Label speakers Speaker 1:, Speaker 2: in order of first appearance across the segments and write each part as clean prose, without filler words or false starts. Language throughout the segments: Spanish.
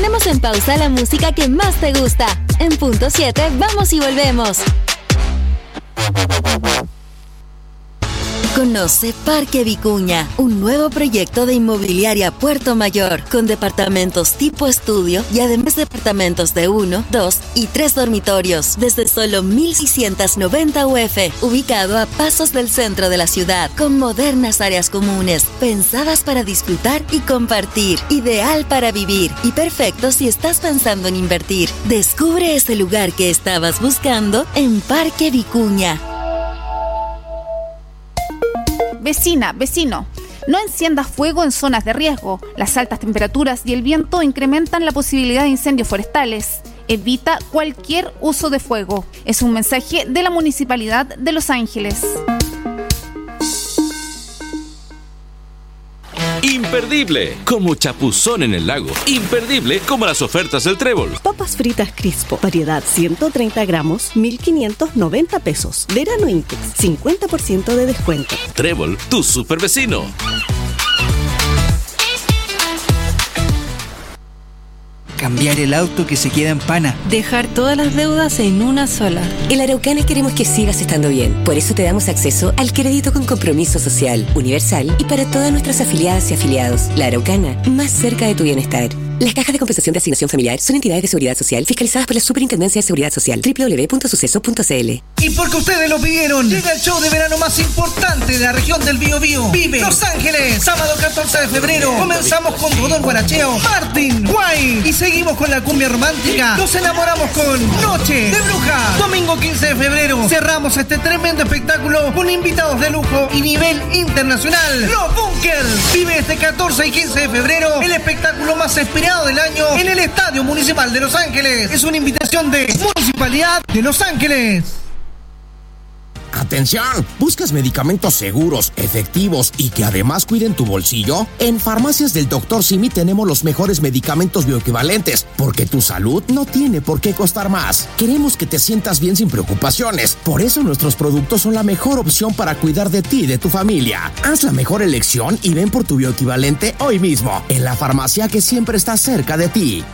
Speaker 1: Ponemos en pausa la música que más te gusta. En punto 7, vamos y volvemos. Conoce Parque Vicuña, un nuevo proyecto de inmobiliaria Puerto Mayor, con departamentos tipo estudio y además departamentos de 1, 2 y 3 dormitorios, desde solo 1.690 UF, ubicado a pasos del centro de la ciudad, con modernas áreas comunes, pensadas para disfrutar y compartir, ideal para vivir y perfecto si estás pensando en invertir. Descubre ese lugar que estabas buscando en Parque Vicuña.
Speaker 2: Vecina, vecino, no enciendas fuego en zonas de riesgo. Las altas temperaturas y el viento incrementan la posibilidad de incendios forestales. Evita cualquier uso de fuego. Es un mensaje de la Municipalidad de Los Ángeles.
Speaker 3: Imperdible, como chapuzón en el lago. Imperdible, como las ofertas del Trébol.
Speaker 4: Papas fritas Crispo, variedad 130 gramos, 1.590 pesos. Verano Intex, 50% de descuento.
Speaker 3: Trébol, tu super vecino.
Speaker 5: Cambiar el auto que se queda en pana.
Speaker 6: Dejar todas las deudas en una sola.
Speaker 7: En la Araucana queremos que sigas estando bien. Por eso te damos acceso al crédito con compromiso social, universal y para todas nuestras afiliadas y afiliados. La Araucana, más cerca de tu bienestar. Las cajas de compensación de asignación familiar son entidades de seguridad social fiscalizadas por la Superintendencia de Seguridad Social. www.suceso.cl.
Speaker 8: Y porque ustedes lo pidieron, llega el show de verano más importante de la región del Biobío. Vive Los Ángeles, sábado 14 de febrero. Comenzamos con todo el guaracheo, Martin, Guay, y seguimos con la cumbia romántica. Nos enamoramos con Noche de Bruja. Domingo 15 de febrero cerramos este tremendo espectáculo con invitados de lujo y nivel internacional. Los Bunkers. Vive este 14 y 15 de febrero el espectáculo más esperado del año en el Estadio Municipal de Los Ángeles. Es una invitación de Municipalidad de Los Ángeles.
Speaker 9: ¡Atención! ¿Buscas medicamentos seguros, efectivos y que además cuiden tu bolsillo? En Farmacias del Dr. Simi tenemos los mejores medicamentos bioequivalentes, porque tu salud no tiene por qué costar más. Queremos que te sientas bien sin preocupaciones. Por eso nuestros productos son la mejor opción para cuidar de ti y de tu familia. Haz la mejor elección y ven por tu bioequivalente hoy mismo, en la farmacia que siempre está cerca de ti.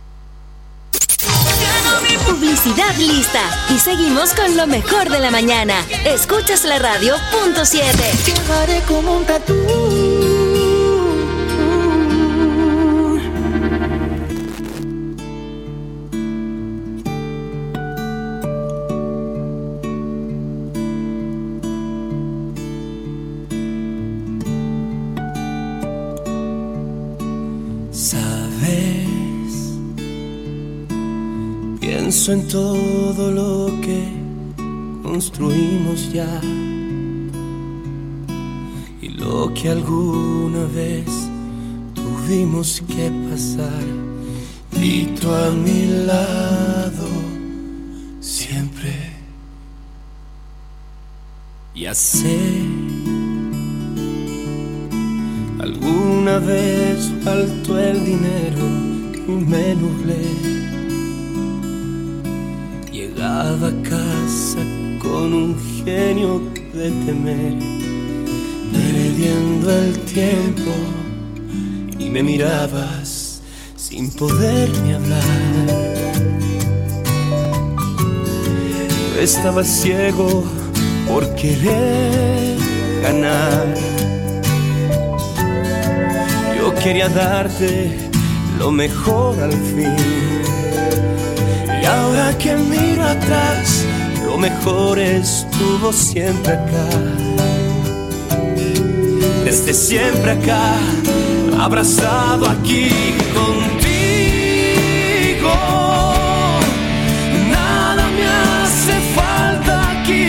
Speaker 1: Publicidad lista. Y seguimos con lo mejor de la mañana. Escuchas la radio, punto 7.
Speaker 8: Llevaré como un tatú.
Speaker 10: Pienso en todo lo que construimos ya y lo que alguna vez tuvimos que pasar, y tú a mi lado siempre. Ya sé, alguna vez faltó el dinero y me nublé. Llegaba a casa con un genio de temer, perdiendo el tiempo, y me mirabas sin poderme hablar. Yo estaba ciego por querer ganar. Yo quería darte lo mejor al fin. Y ahora que miro atrás, lo mejor estuvo siempre acá. Desde siempre acá, abrazado aquí contigo. Nada me hace falta aquí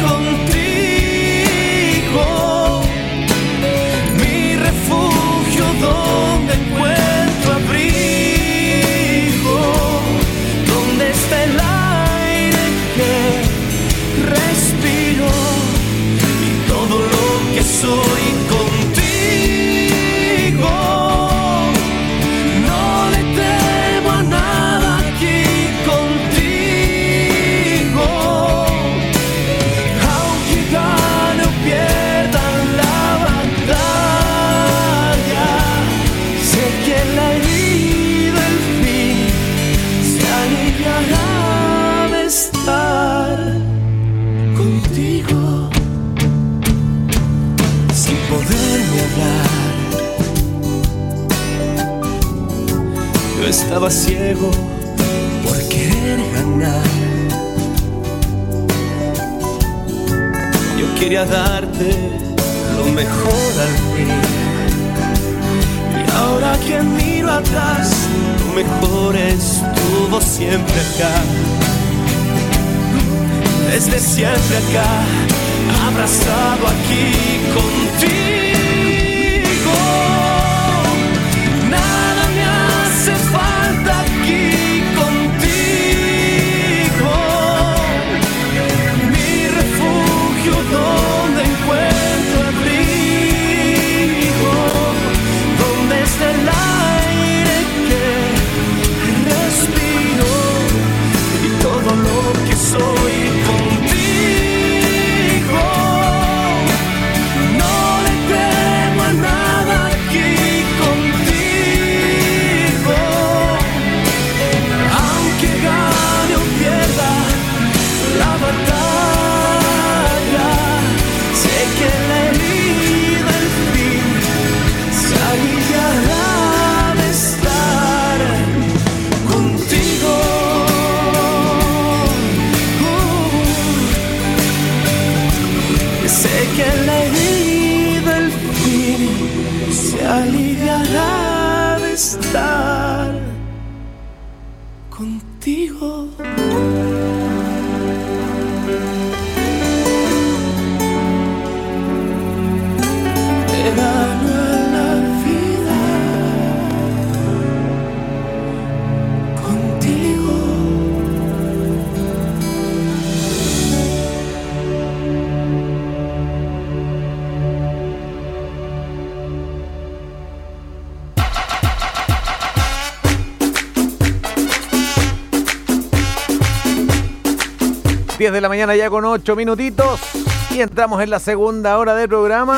Speaker 10: contigo. Mi refugio donde encuentro abrigo. El aire que respiro y todo lo que soy contigo. No le temo a nada aquí estaba ciego por querer ganar. Yo quería darte lo mejor al fin, y ahora que miro atrás, lo mejor estuvo siempre acá. Desde siempre acá, abrazado aquí contigo. Nada me hace falta aquí contigo. Mi refugio donde encuentro abrigo, donde está el aire que respiro y todo lo que soy. Aliviará de estar contigo. Te gano en la vida contigo.
Speaker 11: De la mañana ya con 8 minutitos y entramos en la segunda hora del programa.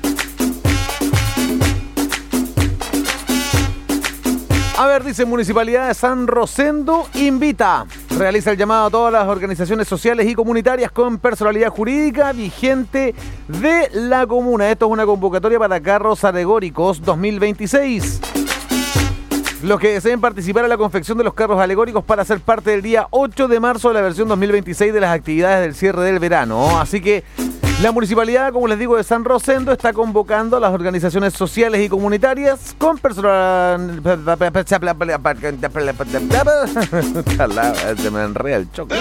Speaker 11: A ver, dice Municipalidad de San Rosendo invita, realiza el llamado a todas las organizaciones sociales y comunitarias con personalidad jurídica vigente de la comuna. Esto es una convocatoria para carros alegóricos 2026. Los que deseen participar en la confección de los carros alegóricos para ser parte del día 8 de marzo de la versión 2026 de las actividades del cierre del verano. Así que la Municipalidad, como les digo, de San Rosendo está convocando a las organizaciones sociales y comunitarias con personal... Se me enreda el choque.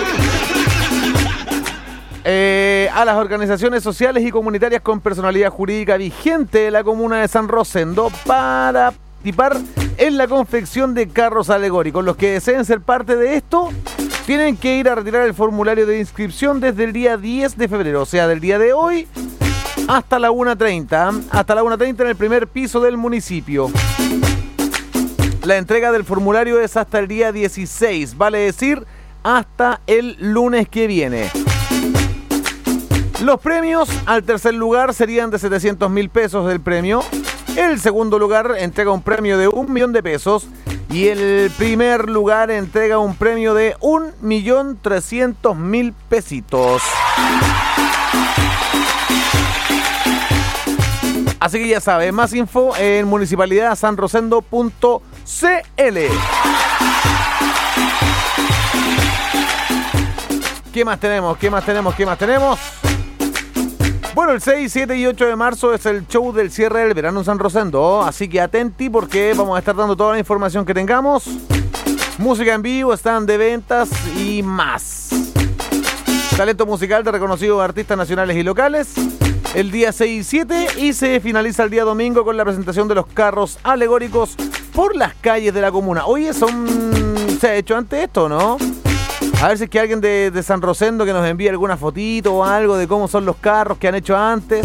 Speaker 11: A las organizaciones sociales y comunitarias con personalidad jurídica vigente de la comuna de San Rosendo para participar en la confección de carros alegóricos. Los que deseen ser parte de esto tienen que ir a retirar el formulario de inscripción desde el día 10 de febrero, o sea, del día de hoy hasta la 1:30. Hasta la 1:30 en el primer piso del municipio. La entrega del formulario es hasta el día 16, vale decir, hasta el lunes que viene. Los premios: al tercer lugar serían de 700.000 pesos del premio. El segundo lugar entrega un premio de 1.000.000 de pesos y el primer lugar entrega un premio de 1.300.000 pesitos. Así que ya sabe, más info en municipalidadsanrosendo.cl. ¿Qué más tenemos? Bueno, el 6, 7 y 8 de marzo es el show del cierre del verano en San Rosendo, así que atenti porque vamos a estar dando toda la información que tengamos. Música en vivo, stand de ventas y más. Talento musical de reconocidos artistas nacionales y locales. El día 6 y 7 y se finaliza el día domingo con la presentación de los carros alegóricos por las calles de la comuna. Oye, ¿se ha hecho antes esto, no? A ver si es que alguien de San Rosendo que nos envíe alguna fotito o algo de cómo son los carros que han hecho antes.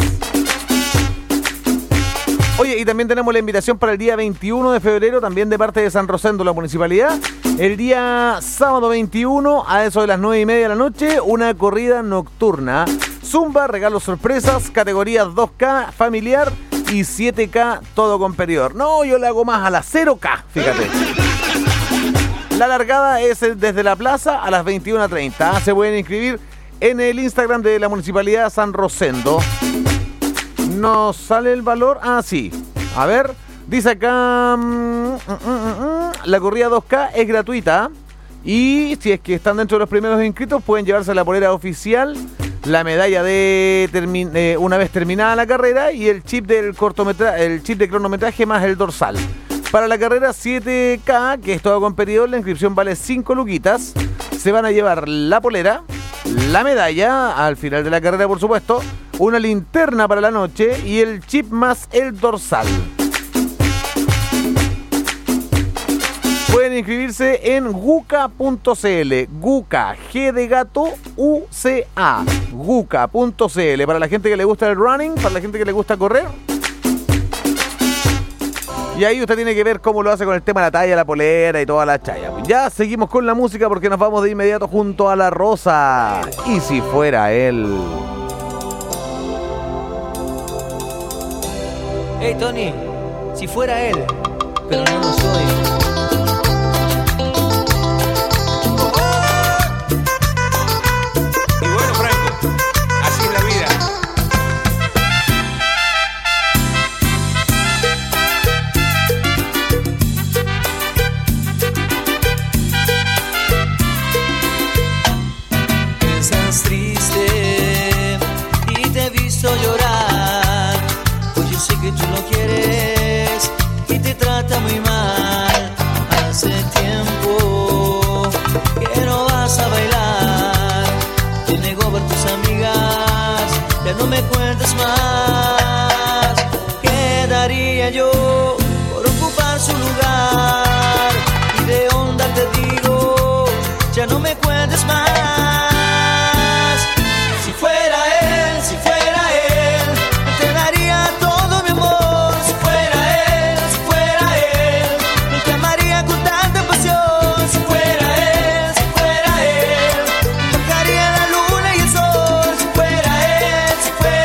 Speaker 11: Oye, y también tenemos la invitación para el día 21 de febrero, también de parte de San Rosendo, la municipalidad. El día sábado 21, a eso de las 9:30 de la noche, una corrida nocturna. Zumba, regalos sorpresas, categorías 2K, familiar y 7K, todo con periodo. No, yo le hago más a la 0K, fíjate. La largada es desde la plaza a las 21:30. Se pueden inscribir en el Instagram de la Municipalidad San Rosendo. ¿Nos sale el valor? Ah, sí. A ver, Dice acá, la corrida 2K es gratuita y si es que están dentro de los primeros inscritos pueden llevarse la polera oficial, la medalla de una vez terminada la carrera y el chip del el chip de cronometraje más el dorsal. Para la carrera 7K, que es todo competidor, la inscripción vale 5 luquitas. Se van a llevar la polera, la medalla, al final de la carrera por supuesto, una linterna para la noche y el chip más el dorsal. Pueden inscribirse en guca.cl, Guca, G de gato, UCA, guca.cl, para la gente que le gusta el running, para la gente que le gusta correr. Y ahí usted tiene que ver cómo lo hace con el tema de la talla, la polera y toda la chaya. Ya seguimos con la música porque nos vamos de inmediato junto a La Rosa. Y si fuera él.
Speaker 12: Hey Tony, si fuera él, pero no lo soy.
Speaker 13: Y bueno, Franco, así es la vida.
Speaker 12: Estás triste y te he visto llorar, pues yo sé que tú lo quieres y te trata muy mal. Hace tiempo que no vas a bailar, te negó ver tus amigas, ya no me cuentes más. ¿Qué daría yo por ocupar su lugar? Y de onda te digo, ya no me cuentes más. Si fuera él, te daría todo mi amor. Si fuera él, te amaría con tanta pasión. Si fuera él, bajaría la luna y el sol. Si fuera él,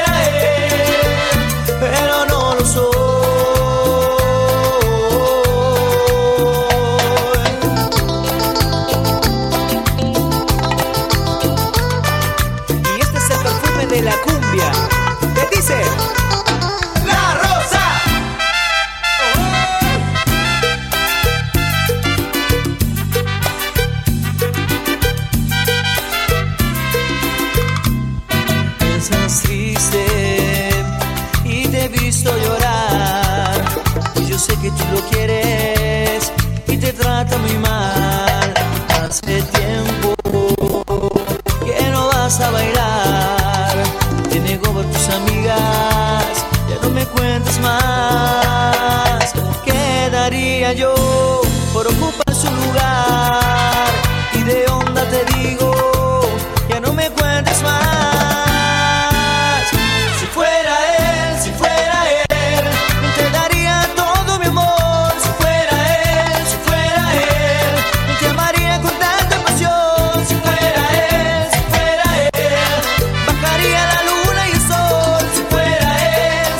Speaker 12: pero no lo soy. Y este es el perfume de la cumbia. ¿Qué dice? La Rosa. Estás triste y te he visto llorar, y yo sé que tú lo quieres y te trata muy mal. Hace tiempo que no vas a bailar, te negó ver tus amigas, ya no me cuentes más. ¿Qué daría yo por ocupar su lugar? Y de onda te digo, ya no me cuentes más. Si fuera él, te daría todo mi amor. Si fuera él, te amaría con tanta pasión. Si fuera él, bajaría la luna y el sol. Si fuera él,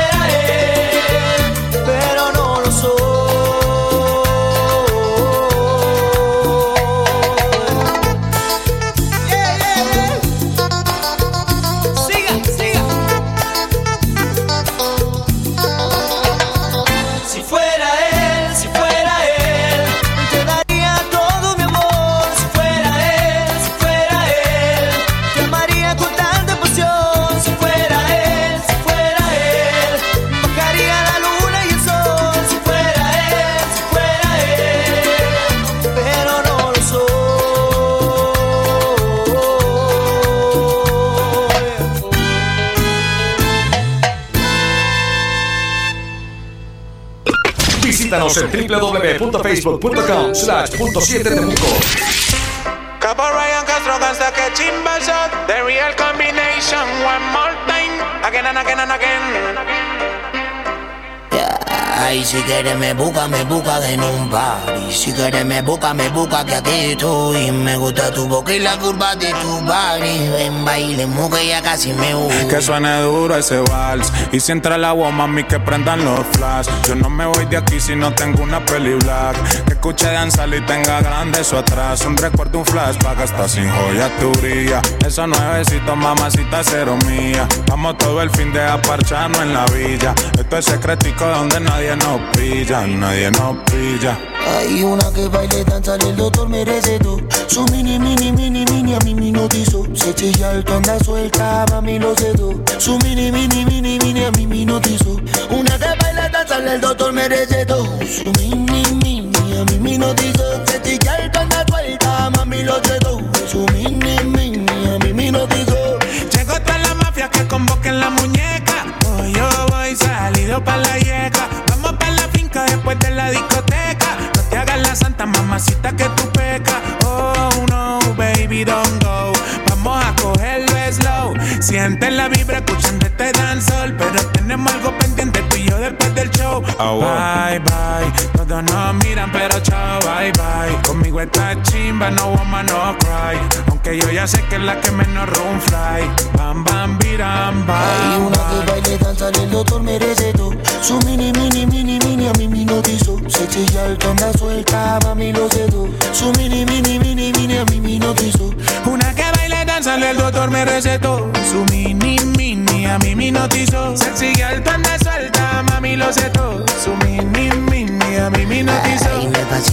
Speaker 12: pero no lo soy. Siga. Si fuera él, te daría todo mi amor. Si fuera él, te amaría con tanta pasión. Si fuera él, bajaría la luna y el sol. Si fuera él, pero no lo soy.
Speaker 14: Visítanos en www.facebook.com/.7temuco.
Speaker 15: Capo Ryan Castro gangsta que chimba shot. The real combination. One more time. Again and again and again.
Speaker 16: Ay, si quieres me busca en un party. Si quieres me busca que aquí estoy. Me gusta tu boca y la curva de tu body. Ven, bailemos que ya casi me voy.
Speaker 17: Que suene duro ese vals. Y si entra el agua, mami, que prendan los flash. Yo no me voy de aquí si no tengo una peli black. Que escuche danzar y tenga grande eso atrás. Un recuerdo, un flash, pa' gastar sin joya tu brilla. Esos nuevecitos, mamacita, cero mía. Vamos todo el fin de aparcharnos en la villa. Esto es secretico donde nadie nos nos pilla, nadie nos pilla.
Speaker 16: Hay una que baile, danza, el doctor me recetó. Su mini, mini, mini, mini, a mí me notizó. Se chilla alto, anda suelta, mami lo sedó. Su mini, mini, mini, mini, a mí me notizó. Una que baila, danza, el doctor me recetó. Su mini, mini, a mí me notizó. Se chilla alto, anda suelta, mami lo sedó. Su mini, mini, a mí me notizó.
Speaker 18: Llegó toda la mafia que convoquen la muñeca. Hoy yo voy salido pa' la yeca. Vamos pa' la finca después de la discoteca. No te hagas la santa mamacita que tú pecas. Oh no, baby, don't go. Vamos a cogerlo slow. Siente la vibra escuchando este dancehall. Pero tenemos algo pendiente tú y yo después del show.
Speaker 17: Oh, wow.
Speaker 18: Bye, bye. Todos nos miran pero chao, bye, bye. Conmigo está chimba, no woman, no cry. Aunque yo ya sé que es la que menos room fly. Bam, bam, biram, bam.
Speaker 16: Hay una que baile, danza, el doctor me recetó. Su mini, mini, mini, mini, a mí me notizó. Se chilla alto, anda suelta, mami lo sedó. Su mini, mini, mini, mini, a mí me notizó.
Speaker 18: Una que baile, danza, el doctor me recetó. Su mini, mini, a mí me notizó. Sexy alto, anda suelta, mami lo sedó. Su mini, mini, a mí me notizó.
Speaker 16: Ay,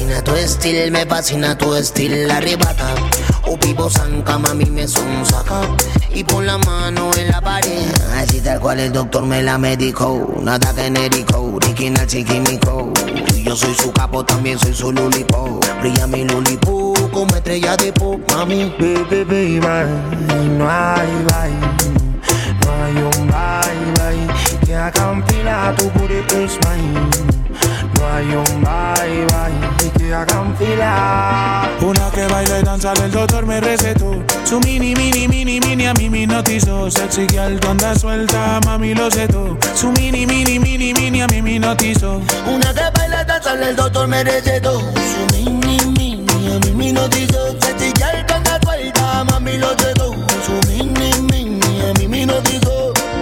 Speaker 16: me fascina tu estilo, arrebata. O vivo zanca, mami me sonsaca. Y pon la mano en la pared. Así tal cual el doctor me la medicó. Nada genérico, original chiquimico. Y yo soy su capo, también soy su lulipo. Brilla mi lulipo como estrella de pop, mami.
Speaker 10: Baby, baby, no hay bye. No hay un bye, bye. Que haga un fila, tu booty is mine. No hay un bye, bye. Que haga un fila.
Speaker 18: Una que baile, danza, el doctor me recetó. Su mini, mini, mini, mini, a mí me notizó. Sexy que alto anda suelta, mami lo setó. Su mini, mini, mini, mini, a mí me notizó.
Speaker 16: Una que baila, danza, el doctor me recetó. Su mini, mini, a mí me notizó. Sexy que alto anda suelta, mami lo setó. Su mini, mini, a mí me notizó.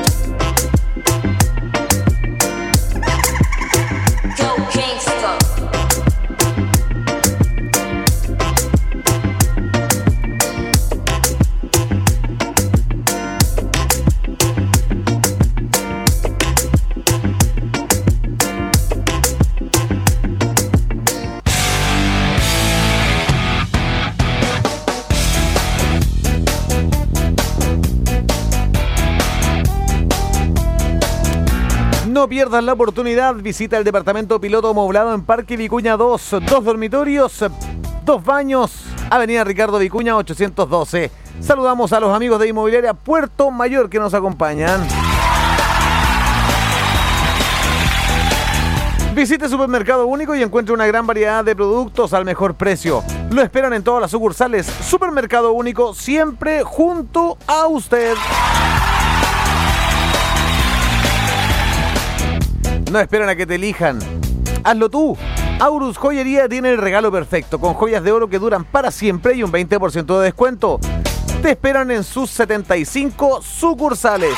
Speaker 11: No pierdas la oportunidad, visita el departamento piloto moblado en Parque Vicuña 2, 2 dormitorios, 2 baños, Avenida Ricardo Vicuña 812. Saludamos a los amigos de Inmobiliaria Puerto Mayor que nos acompañan. Visite Supermercado Único y encuentre una gran variedad de productos al mejor precio. Lo esperan en todas las sucursales. Supermercado Único, siempre junto a usted. No esperan a que te elijan. Hazlo tú. Aurus Joyería tiene el regalo perfecto, con joyas de oro que duran para siempre y un 20% de descuento. Te esperan en sus 75 sucursales.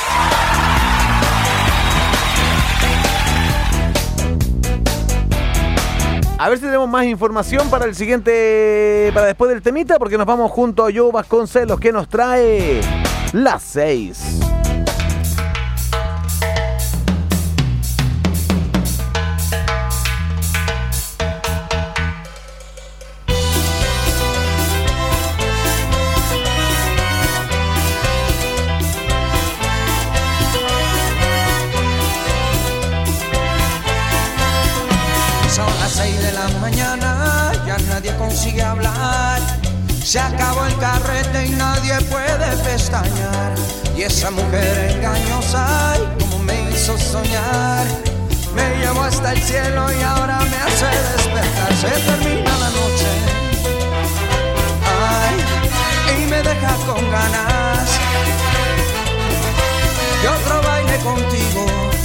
Speaker 11: A ver si tenemos más información para el siguiente, para después del temita, porque nos vamos junto a Joe Vasconcelos, que nos trae las 6.
Speaker 12: Consigue hablar, se acabó el carrete y nadie puede pestañear. Y esa mujer engañosa, ay, como me hizo soñar, me llevó hasta el cielo y ahora me hace despertar. Se termina la noche, ay, y me deja con ganas de otro baile contigo,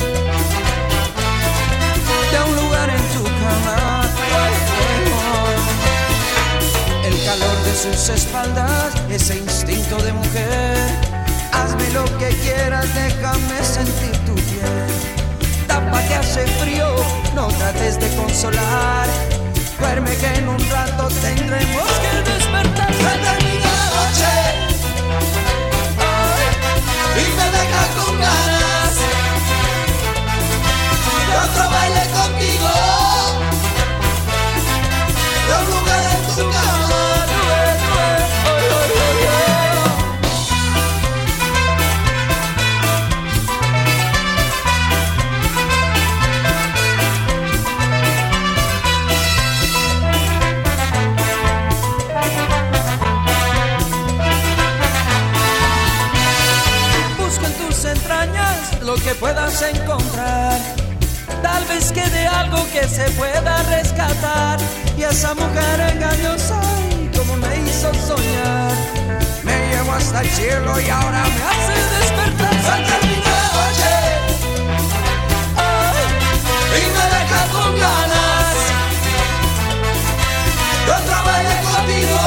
Speaker 12: de un lugar en tu cama. El calor de sus espaldas, ese instinto de mujer. Hazme lo que quieras, déjame sentir tu piel. Tapa que hace frío, no trates de consolar. Duerme que en un rato tendremos que despertar. Se termina la noche, ay, y me deja con ganas de otro baile contigo. vez quede algo que se pueda rescatar. Y esa mujer engañosa, ay, como me hizo soñar. Me llevó hasta el cielo y ahora me hace despertar. Salta mi noche, ay, y me deja con ganas de otra vez contigo,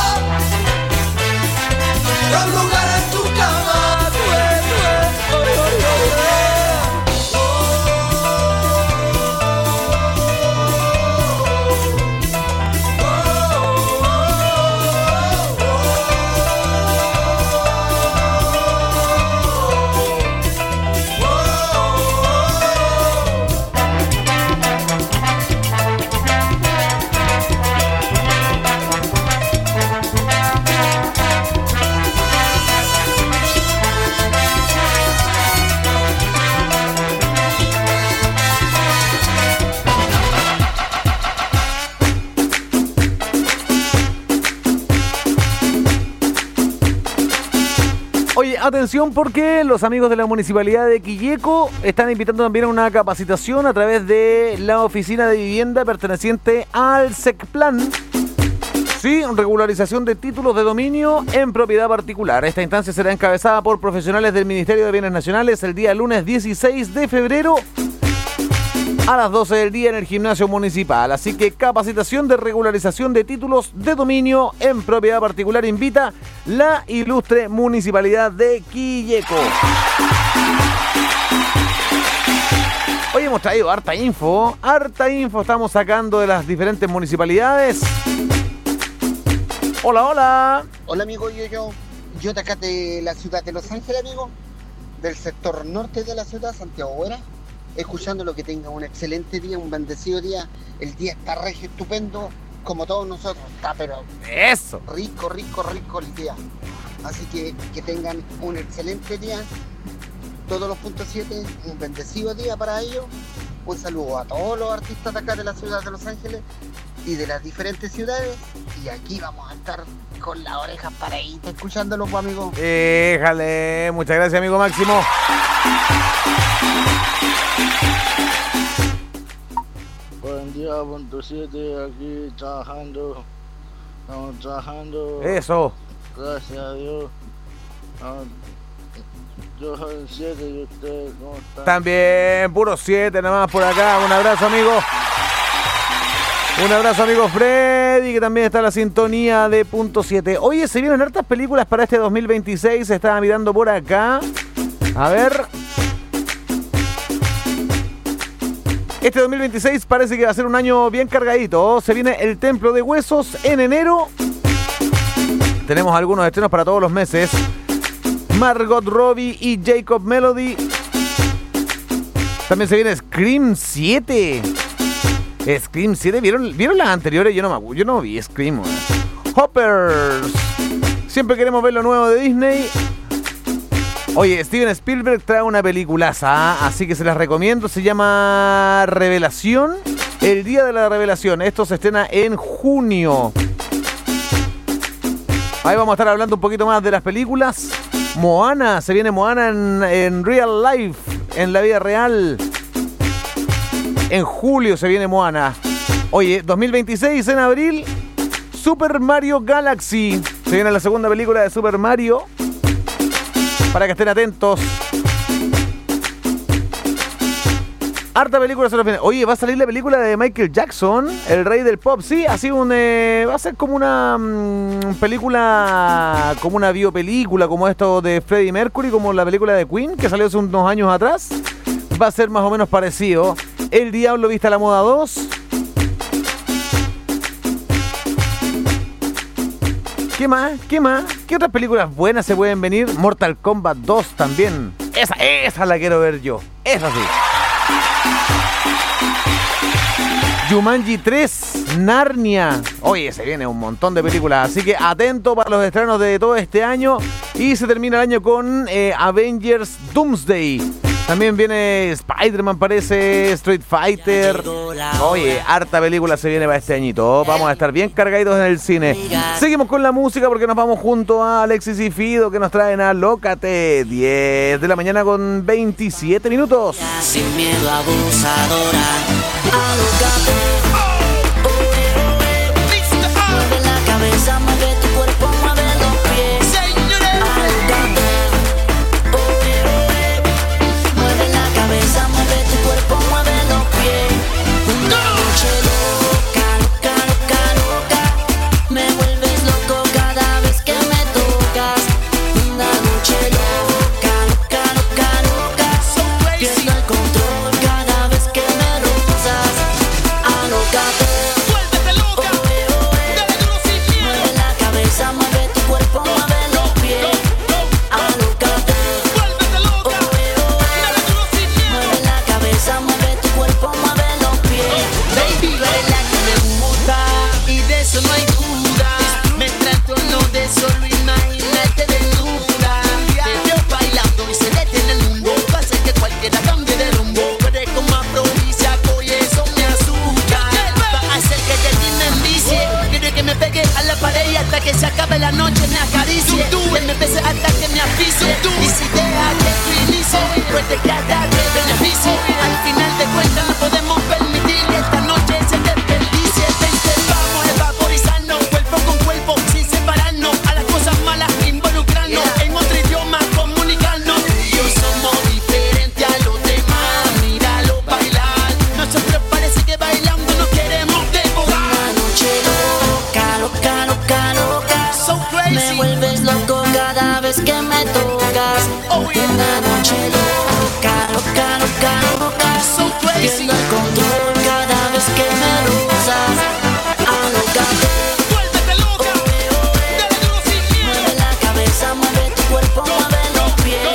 Speaker 12: de un lugar en tu cama.
Speaker 11: Oye, atención porque los amigos de la Municipalidad de Quilleco están invitando también a una capacitación a través de la Oficina de Vivienda perteneciente al SECPLAN. Sí, regularización de títulos de dominio en propiedad particular. Esta instancia será encabezada por profesionales del Ministerio de Bienes Nacionales el día lunes 16 de febrero a las 12 del día en el gimnasio municipal. Así que capacitación de regularización de títulos de dominio en propiedad particular invita la ilustre Municipalidad de Quilleco. Hoy hemos traído harta info, estamos sacando de las diferentes municipalidades. Hola, hola.
Speaker 19: Hola amigo, yo de acá de la ciudad de Los Ángeles, amigo, del sector norte de la ciudad, Santiago Buena, escuchando lo que tenga un excelente día, un bendecido día. El día está regio, estupendo, como todos nosotros, está pero
Speaker 11: eso,
Speaker 19: rico el día. Así que tengan un excelente día, todos los puntos 7, un bendecido día para ellos. Un saludo a todos los artistas de acá de la ciudad de Los Ángeles y de las diferentes ciudades, y aquí vamos a estar con las orejas paraditas escuchándolo, pues, amigo.
Speaker 11: Déjale, muchas gracias, amigo Máximo.
Speaker 20: Buen día, punto 7, aquí trabajando. Estamos trabajando.
Speaker 11: Eso.
Speaker 20: Gracias a Dios. Yo soy el 7 y ustedes, ¿cómo están?
Speaker 11: También, puro 7 nada más por acá. Un abrazo, amigo. Un abrazo, amigo Freddy, que también está en la sintonía de punto 7. Oye, se vienen hartas películas para este 2026. Se estaba mirando por acá. A ver. Este 2026 parece que va a ser un año bien cargadito. Se viene El Templo de Huesos en enero. Tenemos algunos estrenos para todos los meses. Margot Robbie y Jacob Melody. También se viene Scream 7. Scream 7, ¿vieron las anteriores? Yo no vi Scream. Hoppers. Siempre queremos ver lo nuevo de Disney. Oye, Steven Spielberg trae una peliculaza, así que se las recomiendo. Se llama Revelación, el día de la revelación. Esto se estrena en junio. Ahí vamos a estar hablando un poquito más de las películas. Moana, se viene Moana en real life, en la vida real. En julio se viene Moana. Oye, 2026 en abril, Super Mario Galaxy. Se viene la segunda película de Super Mario. Para que estén atentos. Harta película se nos viene. Oye, va a salir la película de Michael Jackson, el rey del pop. Sí, así va a ser como una película, como una biopelícula, como esto de Freddie Mercury, como la película de Queen, que salió hace unos años atrás. Va a ser más o menos parecido. El Diablo Viste a la Moda 2. ¿Qué más? ¿Qué otras películas buenas se pueden venir? Mortal Kombat 2 también. Esa la quiero ver yo. Esa sí. Jumanji 3, Narnia. Oye, se viene un montón de películas, así que atento para los estrenos de todo este año. Y se termina el año con Avengers Doomsday. También viene Spider-Man, parece, Street Fighter. Oye, harta película se viene para este añito. Vamos a estar bien cargaditos en el cine. Seguimos con la música porque nos vamos junto a Alexis y Fido, que nos traen a Lócate. 10 de la mañana con 27 minutos.
Speaker 12: Sin miedo, abusadora. Alócate. Mueve la cabeza, mueve tu cuerpo, mueve los pies. Alócate. Mueve la cabeza, mueve tu cuerpo, mueve los pies. Una noche loca, loca, loca, loca. Me vuelves loco cada vez que me tocas. Una noche loca, loca, loca, loca. Pierdo el control cada vez que me rozas. Alócate. Vuélvete loca. Dale duro sin miedo. Mueve la cabeza, mueve tu cuerpo, mueve los pies. Alócate. Vuélvete loca. Dale duro sin miedo. Mueve la cabeza, mueve tu cuerpo, mueve los pies. Baby, tú eres la que me gusta y de eso no hay duda. Me trato no de solo imaginarte desnuda. Te veo bailando y se detiene el mundo. Va a hacer que cualquiera cambie de rumbo. Tú eres como afrodisíaco y eso me asusta. Va a hacer que te me envicie. Quiere que me pegue a la pared y hasta que se acabe la noche me acaricie. Que me bese hasta que me asfixie. Y si deja que tu inicio, pues te queda de beneficio. Al final de cuentas no podemos permitir que esta noche se desperdicie. Vente, vamos a vaporizarnos, cuerpo con cuerpo, sin separarnos. A las cosas malas involucrarnos, en otro idioma comunicarnos. Yo somos diferentes a los demás, míralo bailar. Nosotros parece que bailando nos queremos devorar. Una noche loca, loca, loca, loca. So crazy. Me vuelves loco cada vez que me tocas. Una noche loca, loca, loca, loca. So crazy. Pierdo el control cada vez que me rozas. Alócate. Vuélvete loca. Dale duro sin miedo. Mueve la cabeza, mueve tu cuerpo, mueve los pies.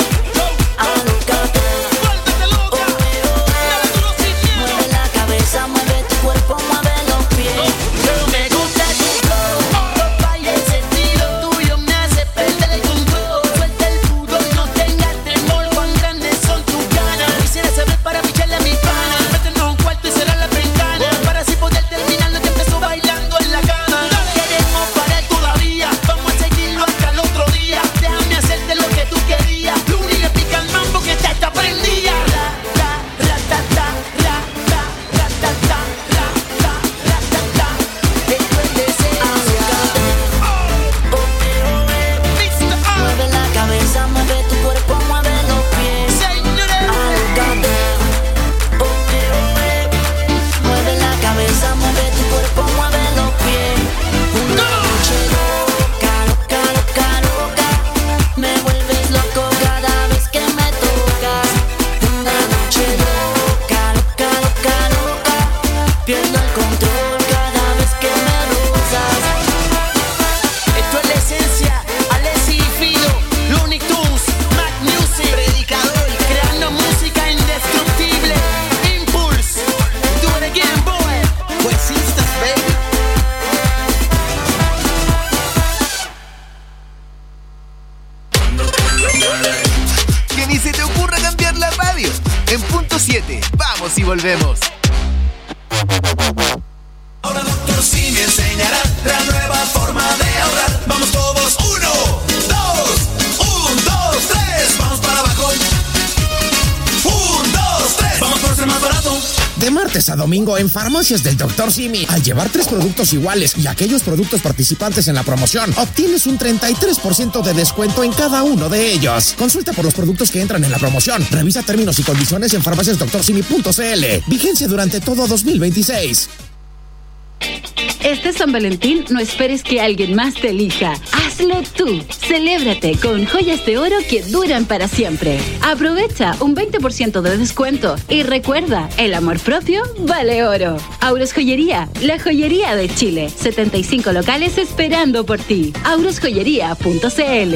Speaker 12: Alócate. Vuélvete loca. Dale duro sin miedo. Mueve la cabeza, mueve tu cuerpo, mueve los pies. Me gusta tu flow, ropa y el sentido tuyo me hace perder el control. Suelta el pudor, no tengas temor, cuán grandes son tus ganas. Quisiera saber para picharle a mi pana. Métenos un cuarto y cerrar la ventana, para así poder terminar lo que empezó bailando en la cama. Queremos parar todavía, vamos a seguirlo hasta el otro día. Déjame hacerte lo que tú querías. Luni le pica el mambo que está prendida. Ra, ta, ta, ra, ta, ra, ta, ta, ra, ta, ra, ta, ta. Esto es decencia. Mueve la cabeza, mueve tu cuerpo, mueve los pies. Alócate. Mueve la cabeza, mueve tu cuerpo, mueve los pies. Una noche loca, loca, loca, loca. Me vuelves loco cada vez que me tocas. Una noche loca, loca, loca, loca. Pierdo el control cada vez que me rozas. Esto es la esencia, Alexis y Fido, Looney Tunes, Mac Music, Predicador, creando música indestructible. Impulse, do it again, boy. Pues sisters, baby.
Speaker 21: Que ni se te ocurra cambiar la radio. En punto 7, vamos y volvemos.
Speaker 18: Ahora Doctor sí me enseñará la nueva forma de ahorrar. Vamos todos, 1, 2, 3. Vamos para abajo. 1, 2, 3. Vamos por ser más barato.
Speaker 9: De martes a domingo en Farmacias del Dr. Simi, al llevar 3 productos iguales y aquellos productos participantes en la promoción, obtienes un 33% de descuento en cada uno de ellos. Consulta por los productos que entran en la promoción. Revisa términos y condiciones en farmaciasdoctorsimi.cl. Vigencia durante todo 2026.
Speaker 22: Este San Valentín no esperes que alguien más te elija. Hazlo tú. Celébrate con joyas de oro que duran para siempre. Aprovecha un 20% de descuento y recuerda, el amor propio vale oro. Auros Joyería, la joyería de Chile. 75 locales esperando por ti. aurosjoyería.cl.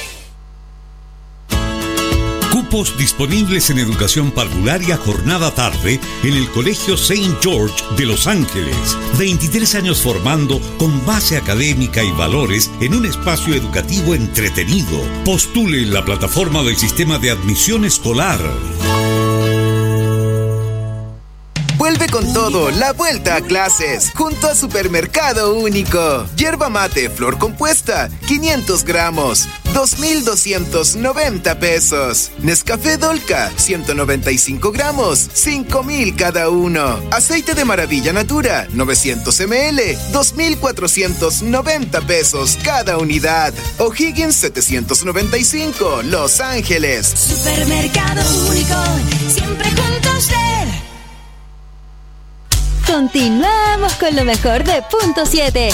Speaker 23: Cupos disponibles en educación parvularia jornada tarde en el Colegio St. George de Los Ángeles. 23 años formando con base académica y valores en un espacio educativo entretenido. Postule en la plataforma del Sistema de Admisión Escolar.
Speaker 21: todo, la vuelta a clases, junto a Supermercado Único. Yerba mate, flor compuesta, 500 gramos, 2,290 pesos. Nescafé Dolca, 195 gramos, 5,000 cada uno. Aceite de Maravilla Natura, 900 ml, 2,490 pesos cada unidad. O'Higgins 795, Los Ángeles.
Speaker 2: Supermercado Único, siempre junto a usted.
Speaker 1: Continuamos con lo mejor de Punto 7.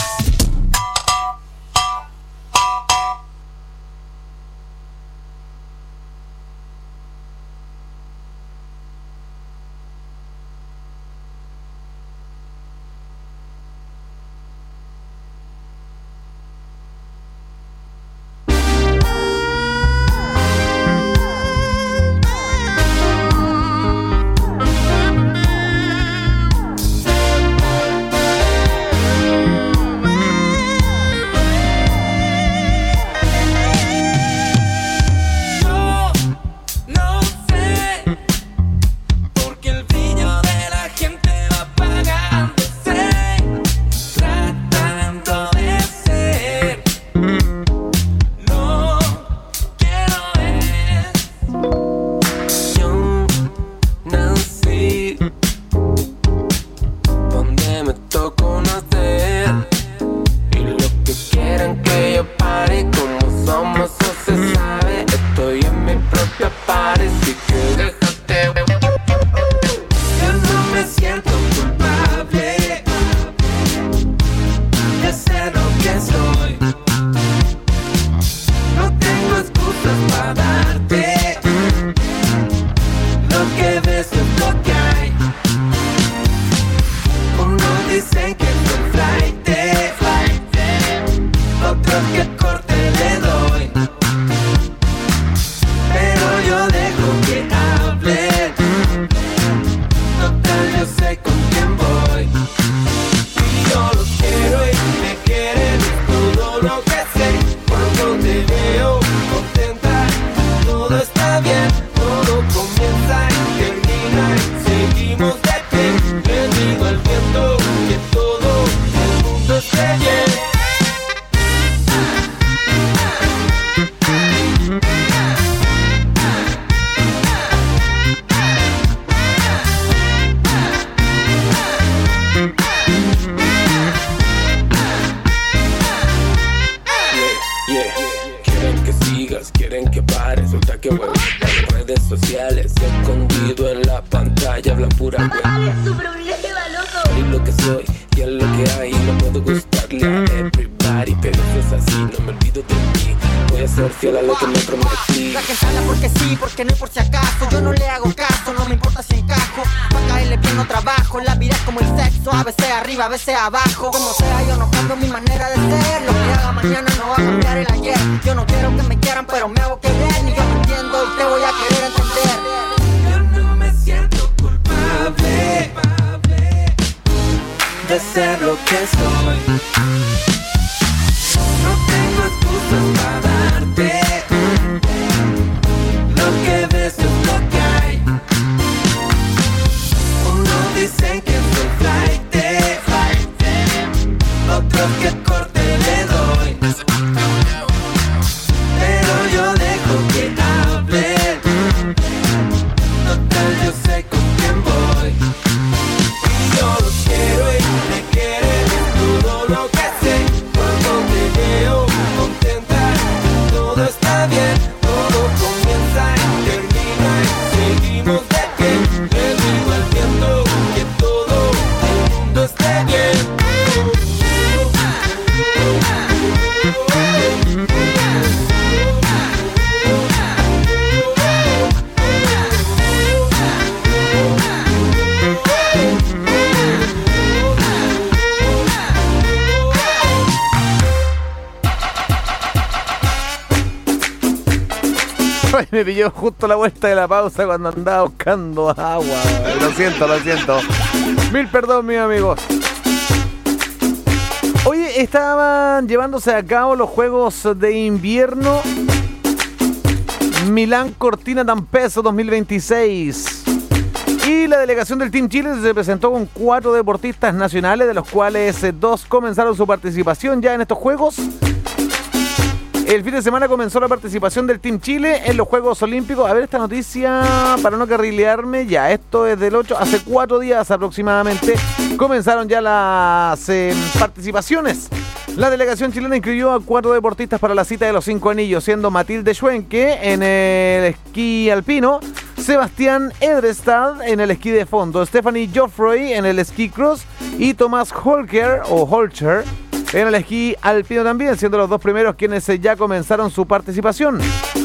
Speaker 2: A veces abajo, como sea yo no cambio mi manera de ser. Lo que haga mañana no va a cambiar el ayer. Yo no quiero que me quieran pero me hago querer. Ni yo me entiendo y te voy a querer entender. Yo no me siento culpable de ser lo que soy. No tengo excusas para darte. Lo que ves es lo que hay. Unos dicen que soy flight, otros que corte le doy, pero yo dejo que hable. Total yo sé con quién voy. Y yo los quiero y me quieren, es todo lo que sé. Cuando te veo contenta, todo está bien. Todo comienza y termina y seguimos de pie. Le digo al viento que todo el mundo esté bien.
Speaker 11: Me pilló justo la vuelta de la pausa cuando andaba buscando agua. Lo siento. Mil perdón, mis amigos. Oye, estaban llevándose a cabo los Juegos de Invierno Milán Cortina d'Ampezzo 2026. Y la delegación del Team Chile se presentó con 4 deportistas nacionales, de los cuales 2 comenzaron su participación ya en estos Juegos. El fin de semana comenzó la participación del Team Chile en los Juegos Olímpicos. A ver esta noticia, para no carrilearme, ya, esto es del 8, hace 4 días aproximadamente, comenzaron ya las participaciones. La delegación chilena inscribió a 4 deportistas para la cita de los 5 anillos, siendo Matilde Schwenke en el esquí alpino, Sebastián Edrestad en el esquí de fondo, Stephanie Joffroy en el esquí cross y Tomás Holcher en el esquí alpino también, siendo los 2 primeros quienes ya comenzaron su participación.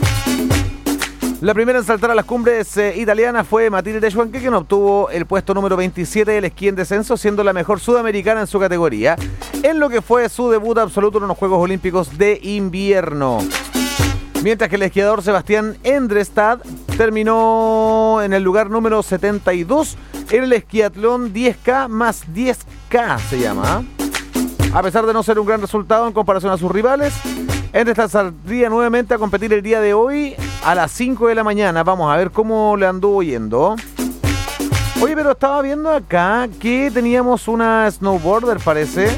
Speaker 11: La primera en saltar a las cumbres italianas fue Matilde Schwenke, quien obtuvo el puesto número 27 del esquí en descenso, siendo la mejor sudamericana en su categoría, en lo que fue su debut absoluto en los Juegos Olímpicos de invierno. Mientras que el esquiador Sebastián Endrestad terminó en el lugar número 72 en el esquiatlón 10K más 10K se llama. A pesar de no ser un gran resultado en comparación a sus rivales, Endrestad saldría nuevamente a competir el día de hoy a las 5 de la mañana. Vamos a ver cómo le anduvo yendo. Oye, pero estaba viendo acá que teníamos una snowboarder, parece.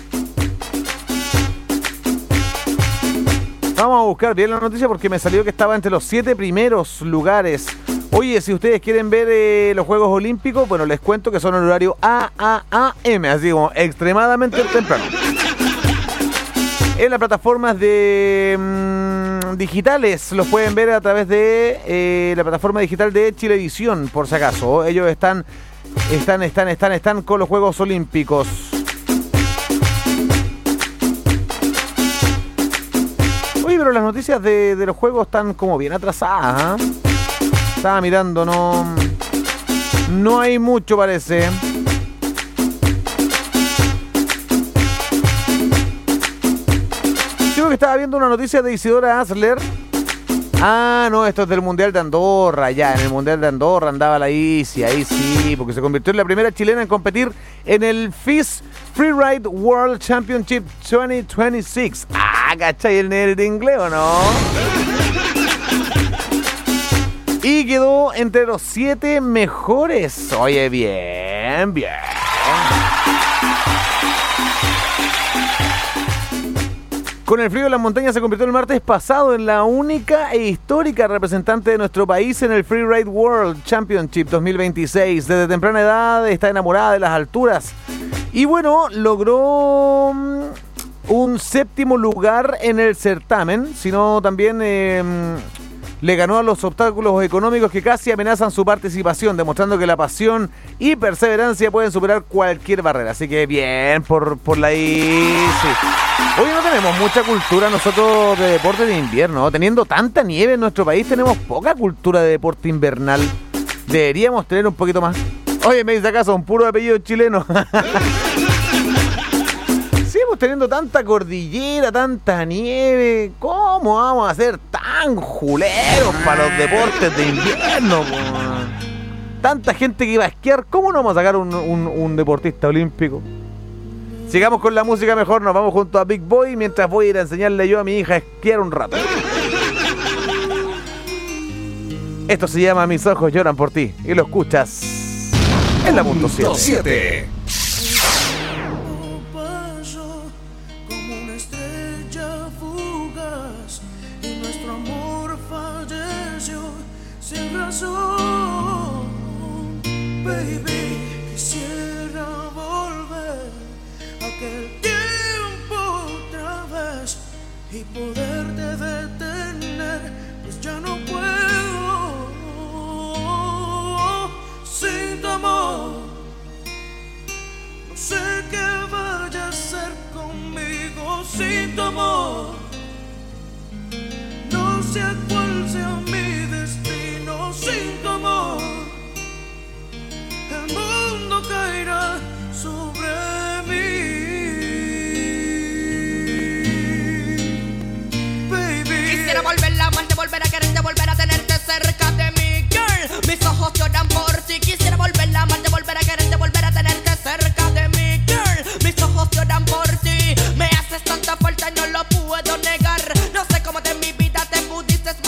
Speaker 11: Vamos a buscar bien la noticia porque me salió que estaba entre los 7 primeros lugares. Oye, si ustedes quieren ver los Juegos Olímpicos, bueno, les cuento que son en horario AM, así como extremadamente temprano. En las plataformas de digitales los pueden ver a través de la plataforma digital de Chilevisión, por si acaso. Ellos están con los Juegos Olímpicos. Oye, pero las noticias de los juegos están como bien atrasadas, ¿eh? Estaba mirando, no hay mucho, parece. Creo que estaba viendo una noticia de Isidora Asler. Ah, no, esto es del Mundial de Andorra. Ya, en el Mundial de Andorra andaba la Isi, ahí sí, porque se convirtió en la primera chilena en competir en el FIS Freeride World Championship 2026. Ah, ¿cachai el nivel de inglés o no? Y quedó entre los 7 mejores. Oye, bien. Con el frío de las montañas se convirtió el martes pasado en la única e histórica representante de nuestro país en el Freeride World Championship 2026. Desde temprana edad está enamorada de las alturas. Y bueno, logró un 7º lugar en el certamen, sino también le ganó a los obstáculos económicos que casi amenazan su participación, demostrando que la pasión y perseverancia pueden superar cualquier barrera. Así que bien por la ICI. Hoy no tenemos mucha cultura nosotros de deporte de invierno. Teniendo tanta nieve en nuestro país, tenemos poca cultura de deporte invernal. Deberíamos tener un poquito más. Oye, me dice acá, son puros apellidos chilenos. Seguimos teniendo tanta cordillera, tanta nieve. ¿Cómo vamos a ser tan juleros para los deportes de invierno? Tanta gente que iba a esquiar. ¿Cómo no vamos a sacar un deportista olímpico? Sigamos con la música mejor. Nos vamos junto a Big Boy mientras voy a ir a enseñarle yo a mi hija a esquiar un rato. Esto se llama Mis ojos lloran por ti y lo escuchas en la punto 7.
Speaker 2: Baby, quisiera volver a aquel tiempo otra vez y poderte detener, pues ya no puedo sin tu amor. No sé qué vaya a hacer conmigo sin tu amor. No sé cuál sea mi destino sin tu amor. El mundo caerá sobre mí. Baby,
Speaker 3: quisiera volver a amarte, volver a quererte, volver a tenerte cerca de mí, girl. Mis ojos lloran por ti. Quisiera volver a amarte, volver a quererte, volver a tenerte cerca de mí, girl. Mis ojos lloran por ti. Me haces tanta falta y no lo puedo negar. No sé cómo de mi vida te pudiste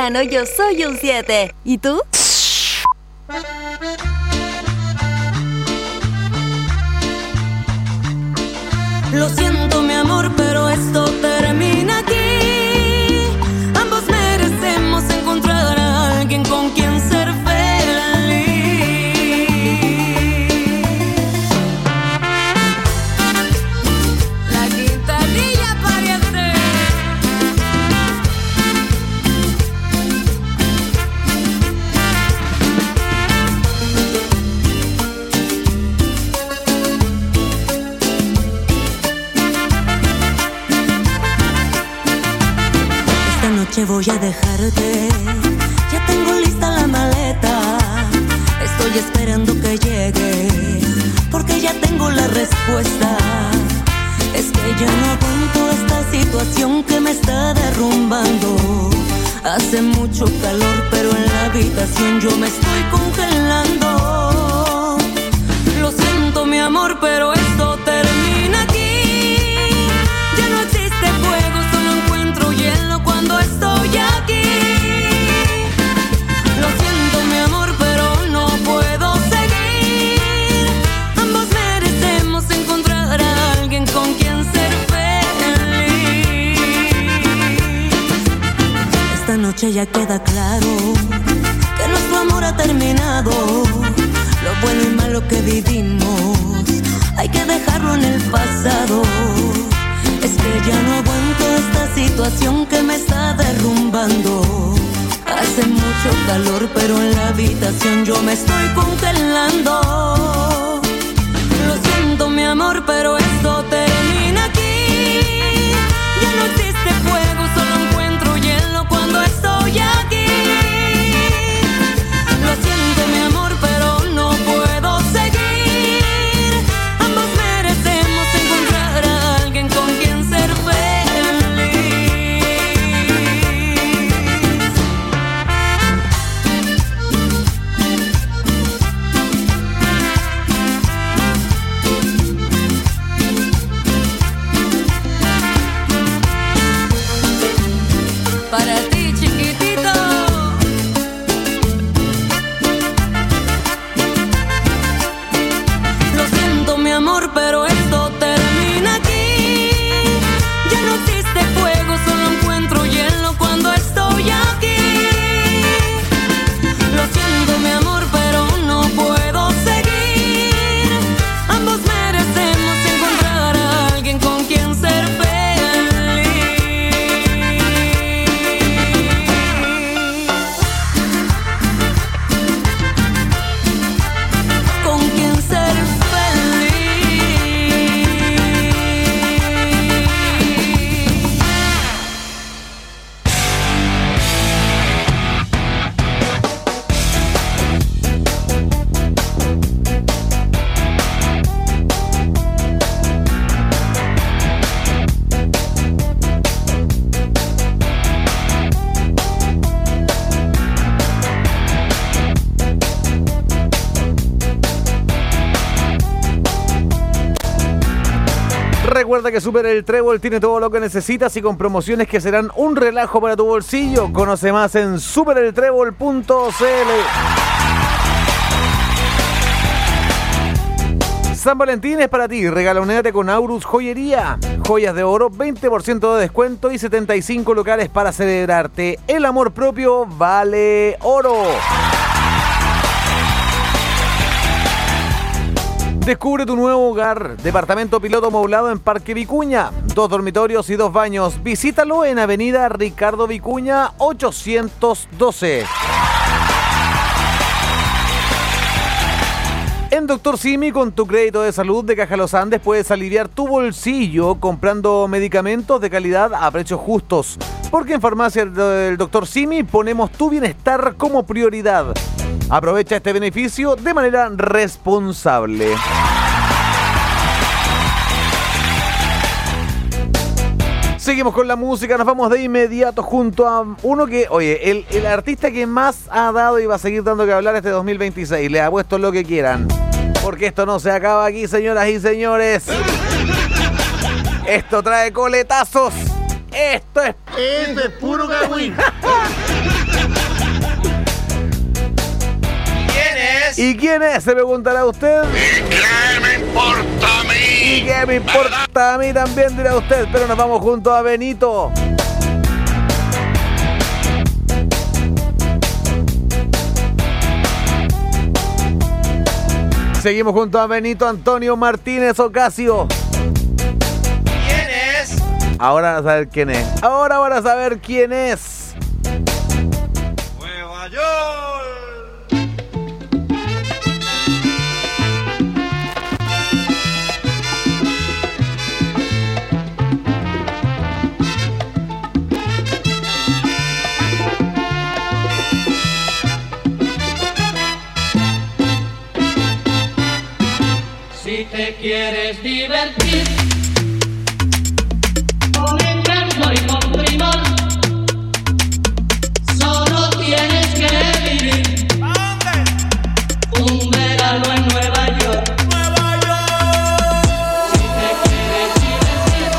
Speaker 1: verano yo soy un 7. ¿Y tú?
Speaker 4: Lo siento, mi amor, pero esto termina aquí. Ambos merecemos encontrar a alguien con quien ser feliz. La guitarrilla parece. Esta noche voy a dejarte. Ya tengo lista la maleta. Estoy esperando que llegues, porque ya tengo la respuesta. Es que ya no aguanto esta situación que me está derrumbando. Hace mucho calor, pero en la habitación yo me estoy congelando. Lo siento, mi amor, pero esto termina aquí. Ya no existe fuego, solo encuentro hielo cuando estoy aquí. Lo siento, mi amor, pero no puedo seguir. Ambos merecemos encontrar a alguien con quien ser feliz. Esta noche ya queda claro que nuestro amor ha terminado. Lo bueno y malo que vivimos hay que dejarlo en el pasado. Es que ya no aguanto esta situación que me está derrumbando. Hace mucho calor, pero en la habitación yo me estoy congelando. Lo siento, mi amor, pero esto termina aquí. Ya no existe fuego, solo encuentro hielo cuando estoy aquí. Lo siento, mi amor, pero no puedo seguir. Ambos merecemos encontrar a alguien con quien ser para ti, chiquitito. Lo siento, mi amor, pero esto termina aquí. Ya no existe fuego, solo encuentro hielo cuando estoy aquí. Lo siento, mi amor, pero no puedo seguir. Ambos merecemos encontrar a alguien con quien ser feliz. Con quien ser feliz.
Speaker 11: Recuerda que Super el Trébol tiene todo lo que necesitas y con promociones que serán un relajo para tu bolsillo. Conoce más en supereltrébol.cl. San Valentín es para ti. Regalonéate con Aurus Joyería. Joyas de oro, 20% de descuento y 75 locales para celebrarte. El amor propio vale oro. Descubre tu nuevo hogar. Departamento piloto moblado en Parque Vicuña. 2 dormitorios y 2 baños. Visítalo en Avenida Ricardo Vicuña 812. En Dr. Simi, con tu crédito de salud de Caja Los Andes, puedes aliviar tu bolsillo comprando medicamentos de calidad a precios justos. Porque en Farmacia del Dr. Simi ponemos tu bienestar como prioridad. Aprovecha este beneficio de manera responsable. Seguimos con la música, nos vamos de inmediato junto a uno que, oye, el artista que más ha dado y va a seguir dando que hablar este 2026. Le ha puesto lo que quieran. Porque esto no se acaba aquí, señoras y señores. Esto trae coletazos. Esto es
Speaker 5: puro cagüín.
Speaker 13: es?
Speaker 11: ¿Y quién es? Se preguntará usted.
Speaker 13: ¿Y qué me importa a mí?
Speaker 11: ¿Y qué me importa a mí también, dirá usted? Pero nos vamos junto a Benito. Seguimos junto a Benito Antonio Martínez Ocasio.
Speaker 13: ¿Quién es?
Speaker 11: Ahora van a saber quién es. Ahora van a saber quién es.
Speaker 13: Nueva York.
Speaker 5: Si te quieres divertir con encanto y con primor, solo tienes que vivir un verano en Nueva York. Nueva York. Si te quieres divertir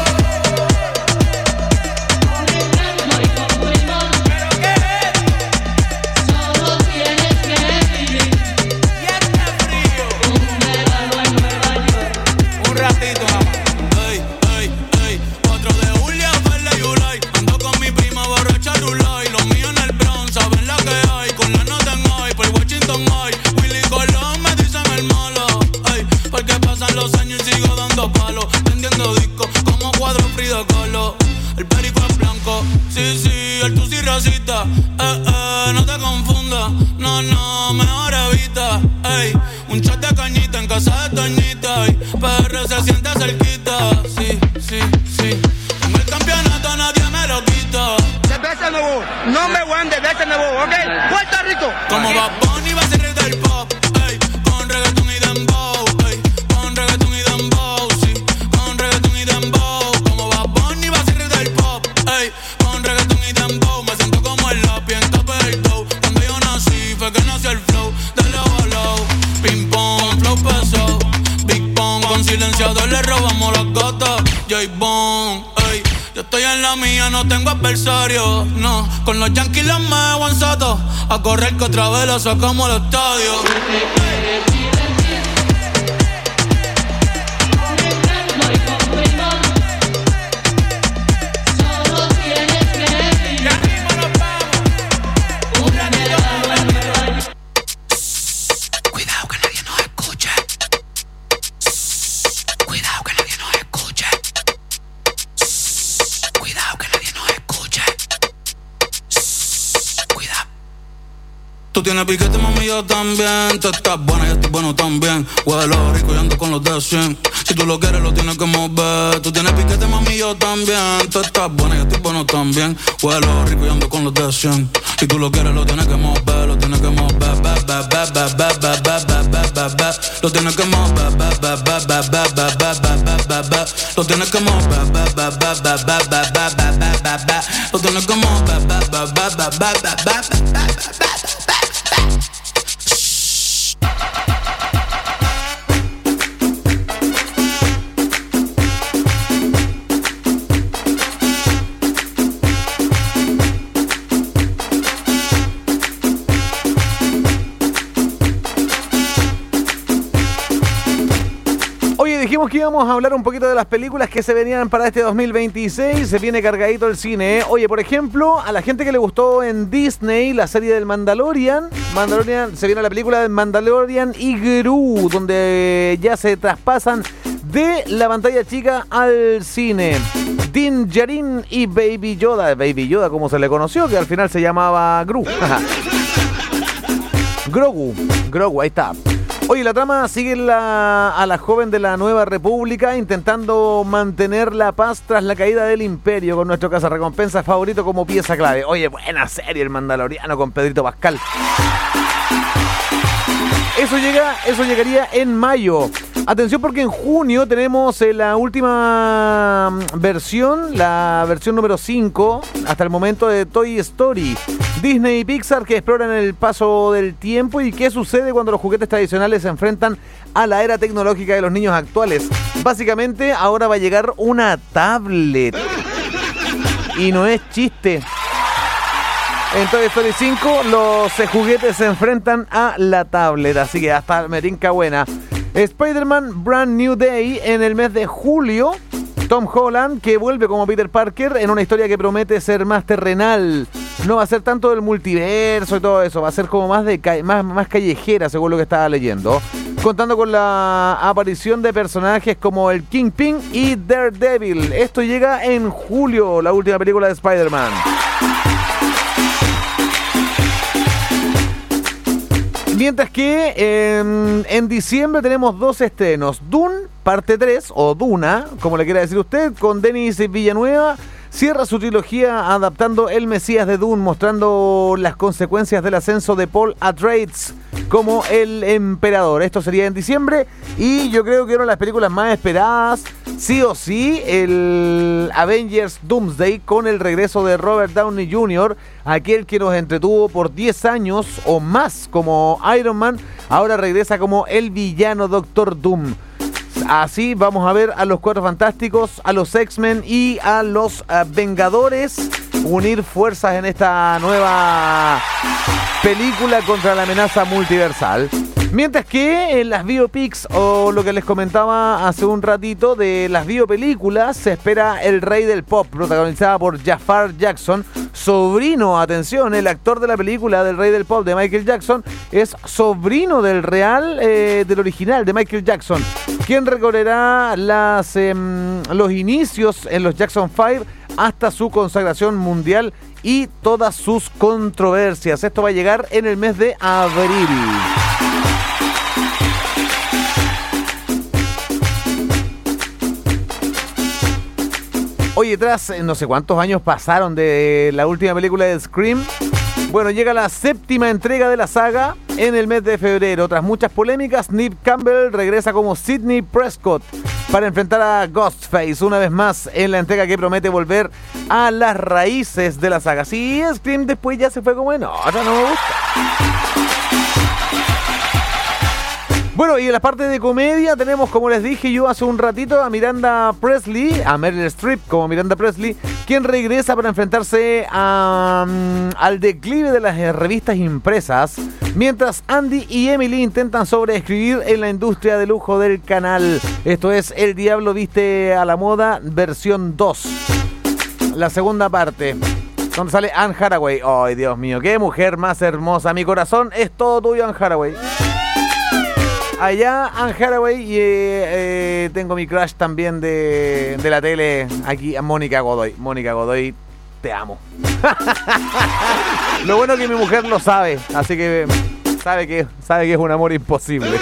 Speaker 5: con encanto y con primor, ¿pero qué es? Solo tienes que vivir y está frío un verano en Nueva York.
Speaker 18: Un ratito nada más. Ey, ey, ey. 4 de julio, verde y July. Ando con mi prima borracha Rulay. Los míos en el Bronx, saben la que hay. Con la nota en high, por Washington High. Willy Colón me dicen el malo. Ey, porque pasan los años y sigo dando palos. Vendiendo discos como cuadro Frida Kahlo. El perico es blanco, sí, sí, el tusi racista. No te confundas, no, no, mejor evita. Ey, un shot de cañita en casa de Toñita. Ey, PR se siente cerquita, sí, sí, sí. Con el campeonato nadie me lo quita.
Speaker 6: Cerveza nuevo, number one de cerveza nuevo, ¿ok? Puerto Rico.
Speaker 18: Como Bad Bunny va a ser rey del pop, ey, con reggaeton y dembow, ey, con reggaeton y dembow, sí, con reggaeton y dembow. Como Bad Bunny va a ser rey del pop, ey, con reggaeton y dembow. Me siento como el lápiz en tope del dough. Cuando yo nací fue que nació el flow de low a low. Ping pong, flow pesado, Big Pong. Con silenciador le robamos las gatas, J-Bone, ey. Yo estoy en la mía, no tengo adversario, no. Con los Yankees los me aguanzato. A correr que otra vez lo sacamos al estadio.
Speaker 5: Solo tienes que vivir. Ya mismo nos vamos. Un verano en Nueva York.
Speaker 16: Cuidado que nadie nos escuche. Cuidado que nadie nos escuche. Cuidado que nadie nos escuche. Cuidado.
Speaker 18: Tú tienes piquete, mami, yo también. Tú estás buena, yo estoy bueno también. Huelo rico y ando con los de 100. Si tú lo quieres, lo tienes que mover. Tú tienes piquete, mami, yo también. Tú estás buena, yo estoy bueno también. Huelo rico y ando con los de 100. Si tú lo quieres, lo tienes que mover. Lo tienes que mover. Lo tienes que mover. Lo tienes que mover. Lo tienes que mover.
Speaker 11: Oye, dijimos que íbamos a hablar un poquito de las películas que se venían para este 2026. Se viene cargadito el cine, ¿eh? Oye, por ejemplo, a la gente que le gustó en Disney la serie del Mandalorian, se viene la película del Mandalorian y Gru, donde ya se traspasan de la pantalla chica al cine. Din Djarin y Baby Yoda como se le conoció, que al final se llamaba Gru. Grogu, ahí está. Oye, la trama sigue a la joven de la Nueva República intentando mantener la paz tras la caída del Imperio, con nuestro cazarrecompensa favorito como pieza clave. Oye, buena serie El Mandaloriano con Pedrito Pascal. Eso llegaría en mayo. Atención porque en junio tenemos la última versión, la versión número 5 hasta el momento de Toy Story. Disney y Pixar que exploran el paso del tiempo y qué sucede cuando los juguetes tradicionales se enfrentan a la era tecnológica de los niños actuales. Básicamente ahora va a llegar una tablet. Y no es chiste. En Toy Story 5 los juguetes se enfrentan a la tablet, así que hasta me tinca buena. Spider-Man Brand New Day en el mes de julio. Tom Holland, que vuelve como Peter Parker en una historia que promete ser más terrenal. No va a ser tanto del multiverso y todo eso, va a ser como más más callejera, según lo que estaba leyendo. Contando con la aparición de personajes como el Kingpin y Daredevil. Esto llega en julio, la última película de Spider-Man. Mientras que en diciembre tenemos dos estrenos. Dune, parte 3, o Duna, como le quiera decir usted, con Denis Villanueva. Cierra su trilogía adaptando El Mesías de Dune, mostrando las consecuencias del ascenso de Paul Atreides como el emperador. Esto sería en diciembre y yo creo que una de las películas más esperadas, sí o sí, el Avengers Doomsday, con el regreso de Robert Downey Jr., aquel que nos entretuvo por 10 años o más como Iron Man, ahora regresa como el villano Doctor Doom. Así vamos a ver a los Cuatro Fantásticos, a los X-Men y a los Vengadores unir fuerzas en esta nueva película contra la amenaza multiversal. Mientras que en las biopics, o lo que les comentaba hace un ratito, de las biopelículas, se espera El Rey del Pop, protagonizada por Jafar Jackson, sobrino, atención, el actor de la película del Rey del Pop de Michael Jackson es sobrino del original de Michael Jackson, quien recorrerá los inicios en los Jackson 5 hasta su consagración mundial y todas sus controversias. Esto va a llegar en el mes de abril. Oye, tras no sé cuántos años pasaron de la última película de Scream, bueno, llega la 7ª entrega de la saga en el mes de febrero. Tras muchas polémicas, Neve Campbell regresa como Sidney Prescott para enfrentar a Ghostface una vez más en la entrega que promete volver a las raíces de la saga. Sí, Scream después ya se fue como, no me gusta. Bueno, y en la parte de comedia tenemos, como les dije yo hace un ratito, a Miranda Presley, a Meryl Streep como Miranda Presley, quien regresa para enfrentarse al declive de las revistas impresas, mientras Andy y Emily intentan sobreescribir en la industria de lujo del canal. Esto es El Diablo Viste a la Moda, versión 2. La segunda parte, donde sale Anne Hathaway. ¡Ay, Dios mío! ¡Qué mujer más hermosa! Mi corazón es todo tuyo, Anne Hathaway. Allá Anne Hathaway y tengo mi crush también de la tele aquí, a Mónica Godoy. Mónica Godoy, te amo. Lo bueno es que mi mujer lo sabe, así que sabe que es un amor imposible.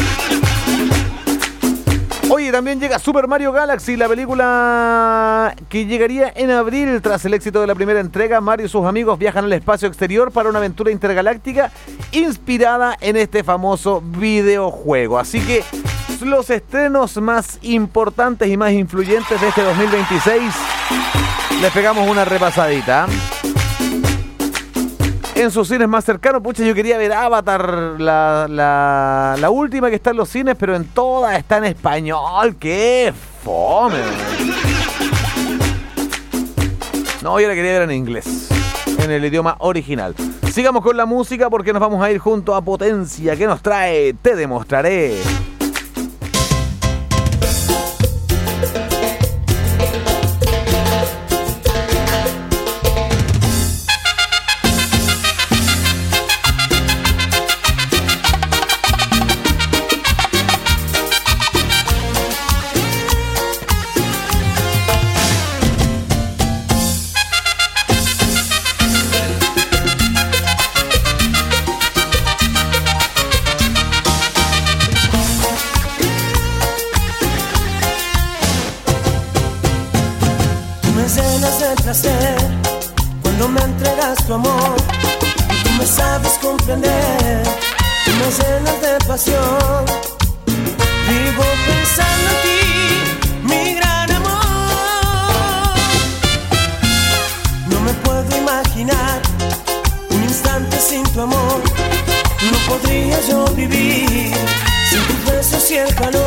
Speaker 11: Oye, también llega Super Mario Galaxy, la película que llegaría en abril. Tras el éxito de la primera entrega, Mario y sus amigos viajan al espacio exterior para una aventura intergaláctica inspirada en este famoso videojuego. Así que los estrenos más importantes y más influyentes de este 2026, les pegamos una repasadita. En sus cines más cercanos, pucha, yo quería ver Avatar, la última que está en los cines, pero en todas está en español. ¡Qué fome! No, yo la quería ver en inglés, en el idioma original. Sigamos con la música porque nos vamos a ir junto a Potencia, que nos trae Te Demostraré.
Speaker 2: Cuando me entregas tu amor y tú me sabes comprender, tú me llenas de pasión. Vivo pensando en ti, mi gran amor. No me puedo imaginar un instante sin tu amor. No podría yo vivir sin tus besos y el calor.